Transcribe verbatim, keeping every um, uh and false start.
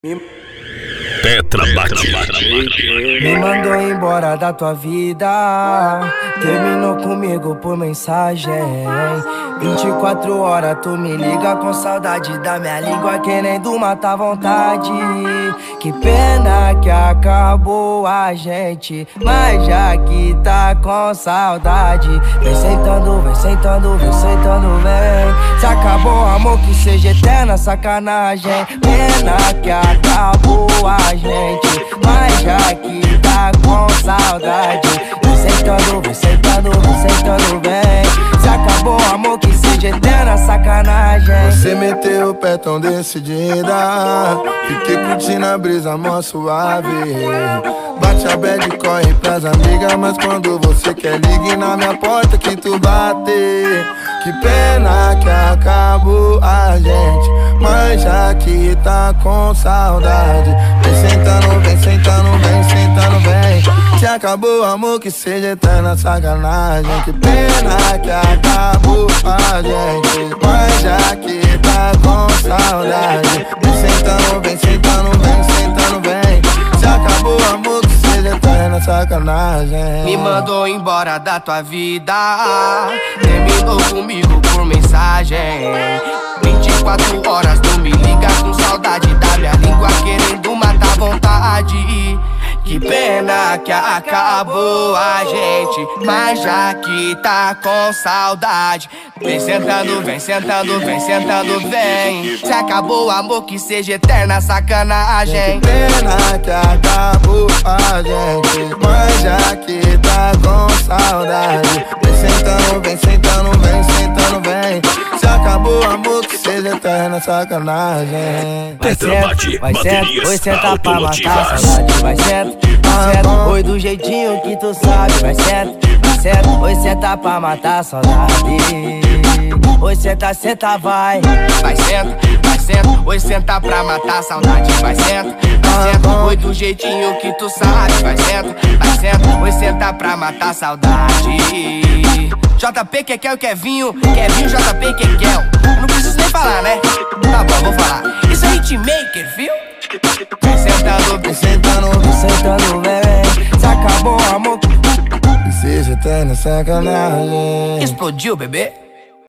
Tetra bate. Me mandou embora da tua vida, terminou comigo por mensagem. Vinte e quatro horas tu me liga com saudade da minha língua, querendo matar vontade. Que pena que acabou a gente, mas já que tá com saudade, vem sentando, vem sentando, vem sentando, vem. Se acabou amor, que seja eterna sacanagem. Pena que acabou a gente, mas já que tá com saudade, vem sentando, vem sentando, vem sentando, vem. Se acabou amor, que seja eterna sacanagem. Você meteu o pé tão decidida, fiquei curtindo a brisa mó suave. Bate a bad e corre pras amigas, mas quando você quer ligue na minha porta que tu bate. Que pena que acabou a gente, mas já que tá com saudade, vem sentando, vem sentando, vem sentando, vem. Se acabou amor, que seja eterna sacanagem. Que pena que acabou a gente, mas já que tá com saudade, vem sentando, vem sentando, vem sentando, vem. Se acabou amor, que seja eterna sacanagem. Me mandou embora da tua vida, terminou comigo por mensagem. Vinte e quatro horas tu me liga com saudade da minha língua, querendo matar vontade. Que pena que acabou a gente, mas já que tá com saudade, vem sentando, vem sentando, vem sentando, vem. Se acabou o amor, que seja eterna sacanagem. Que pena que acabou a gente, mas já que tá com saudade, vem sentando, vem sentando, vem sentando, vem. Se acabou o amor, que seja eterna sacanagem. Vai certo, vai certo, oi senta pra matar a saudade. Vai certo, vai certo, oi do jeitinho que tu sabe. Vai certo, vai certo, oi senta pra matar a saudade. Oi senta, senta, vai. Vai senta, vai senta, oi senta pra matar a saudade. Vai senta, vai senta, oi do jeitinho que tu sabe. Vai senta, vai senta, oi senta pra matar a saudade. J P, Kekel, Kevinho, Kevinho, J P, Kekel. Eu não preciso nem falar, né? Tá bom, vou falar. Isso é hitmaker, viu? Vem sentando, vem sentando, vem sentando, vem. Se acabou amor, que seja eterna sacanagem. Explodiu, bebê.